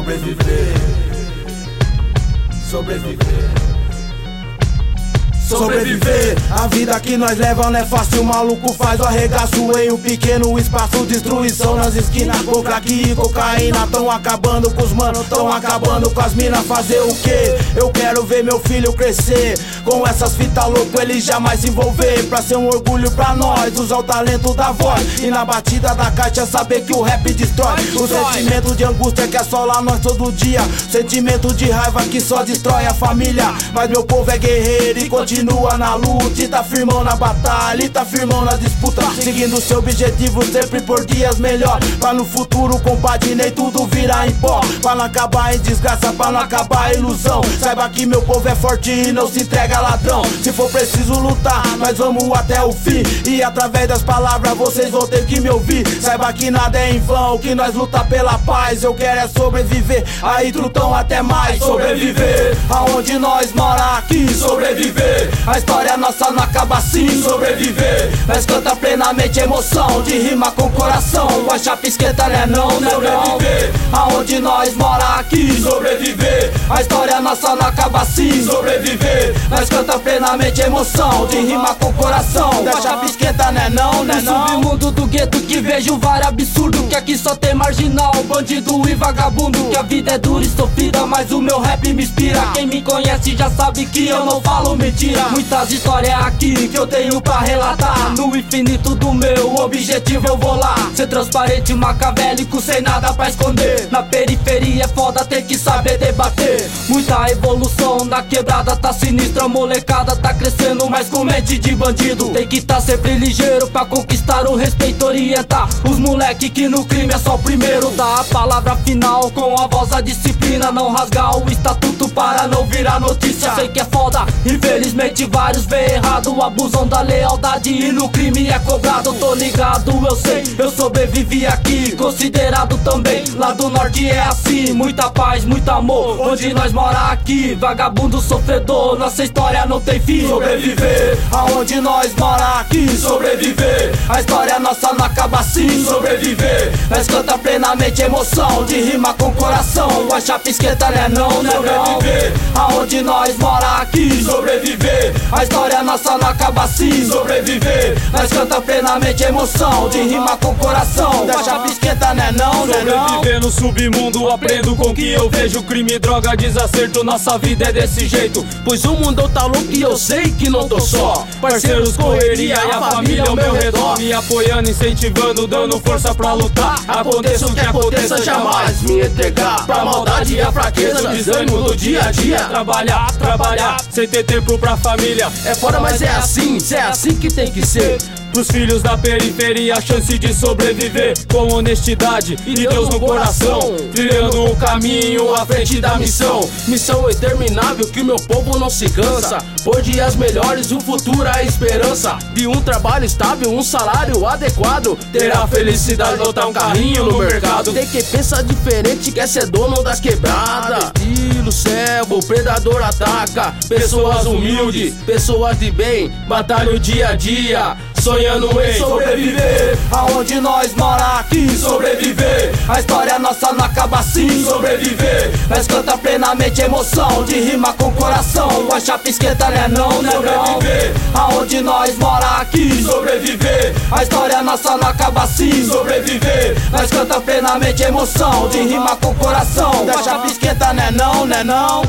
Sobreviver, sobreviver. Sobreviver, a vida que nós leva não é fácil, o maluco faz o arregaço em um pequeno espaço. Destruição nas esquinas, com crack e cocaína. Tão acabando com os manos, tão acabando com as minas. Fazer o quê? Eu quero ver meu filho crescer com essas fitas louco, ele jamais se envolver. Pra ser um orgulho pra nós, usar o talento da voz e na batida da caixa saber que o rap destrói. O sentimento de angústia que assola nós todo dia, sentimento de raiva que só destrói a família. Mas meu povo é guerreiro e continua na luta, e tá firmão na batalha, e tá firmão na disputa, seguindo seu objetivo sempre por dias melhor. Pra no futuro, compadre, nem tudo virar em pó. Pra não acabar em desgraça, pra não acabar em ilusão. Saiba que meu povo é forte e não se entrega ladrão. Se for preciso lutar, nós vamos até o fim, e através das palavras vocês vão ter que me ouvir. Saiba que nada é em vão, que nós luta pela paz. Eu quero é sobreviver, aí trutão até mais. Sobreviver, aonde nós mora aqui. Sobreviver, a história nossa não acaba assim. Sobreviver, nós canta plenamente emoção, de rima com coração. A chapa esquenta né não, né não. Sobreviver, aonde nós mora aqui. Sobreviver, a história nossa não acaba assim. Sobreviver, nós canta plenamente emoção, de rima com coração. A chapa esquenta né não, né não. No submundo do gueto que vejo vários absurdos, que aqui só tem marginal, bandido e vagabundo. Que a vida é dura e sofrida, mas o meu rap me inspira. Quem me conhece já sabe que eu não falo mentira. Muitas histórias aqui que eu tenho pra relatar. No infinito do meu objetivo eu vou lá. Ser transparente, maquiavélico, sem nada pra esconder. Na periferia é foda, tem que saber debater. Muita evolução na quebrada, tá sinistra. A molecada tá crescendo, mas com mente de bandido. Tem que tá sempre ligeiro pra conquistar o respeito, orientar os moleque que no crime é só o primeiro. Dá a palavra final com a voz, a disciplina. Não rasgar o estatuto para não virar notícia. Sei que é foda, infelizmente vários vê errado, abusam da lealdade e no crime é cobrado. Tô ligado, eu sei, eu sobrevivi aqui, considerado também lá do norte é assim. Muita paz, muito amor, onde nós mora aqui. Vagabundo sofredor, nossa história não tem fim. Sobreviver, aonde nós mora aqui. Sobreviver, a história nossa não acaba assim. Sobreviver, nós canta plenamente emoção, de rima com coração. A chapa esquenta né não, né não. Sobreviver, aonde nós mora aqui. Sobreviver, a história nossa não acaba assim. Sobreviver, nós canta plenamente emoção, de rima com coração. Da chapa esquenta né não, né não. Sobreviver no submundo, aprendo com que eu vejo. Crime, droga, desacerto, nossa vida é desse jeito. Pois o mundo tá louco e eu sei que não tô só. Parceiros, correria e a família ao meu redor, me apoiando, incentivando, dando força pra lutar. Aconteça o que aconteça, jamais me entregar pra maldade e a fraqueza, desânimo do dia a dia. Trabalhar, trabalhar, sem ter tempo pra família. É fora, mas é assim que tem que ser. Pros filhos da periferia, a chance de sobreviver com honestidade e Deus no coração, trilhando o caminho à frente da missão. Missão interminável que o meu povo não se cansa. Por dias melhores, o futuro é a esperança de um trabalho estável, um salário adequado. Ter a felicidade de botar um carrinho no mercado. Tem quem pensa diferente, quer ser dono das quebradas. Estilo servo, predador ataca. Pessoas humildes, pessoas de bem, batalha o dia a dia, sonhando em sobreviver, aonde nós mora aqui. Sobreviver, a história nossa não acaba assim. Sobreviver, nós canta plenamente emoção, de rima com coração. A chapa esquenta né não, né não. Sobreviver, aonde nós mora aqui. Sobreviver, a história nossa não acaba assim. Sobreviver, nós canta plenamente emoção, de rima com coração. A chapa esquenta né não, né não.